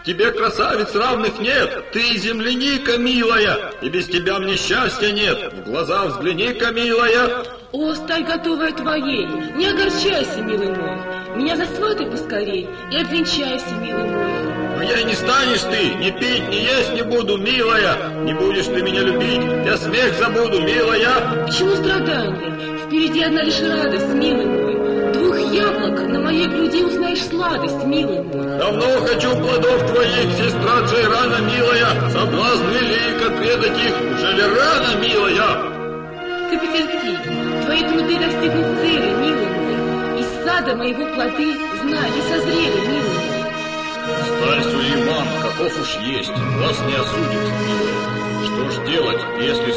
Тебе, красавиц, равных нет. Ты земляника, милая, и без тебя мне счастья нет. В глаза взгляни-ка, милая. О, сталь готовая твоей, не огорчайся, милый мой. Меня засватай поскорей и обвенчайся, милый мой. Моей не станешь ты, ни пить, ни есть не буду, милая. Не будешь ты меня любить, я смех забуду, милая. К чему страдания? Впереди одна лишь радость, милый мой. 2 яблок на моей груди узнаешь сладость, милый мой. Давно хочу плодов твоих, сестра Джейрана, милая. Соблазн велик отведать их, уже ли рано, милая? Ты потерпи, твои труды достигнут цели, милый мой. Из сада моего плоды, знай, не созрели, милый мой. Сталь Сулейман, каков уж есть, вас не осудит, милая. Что ж делать, если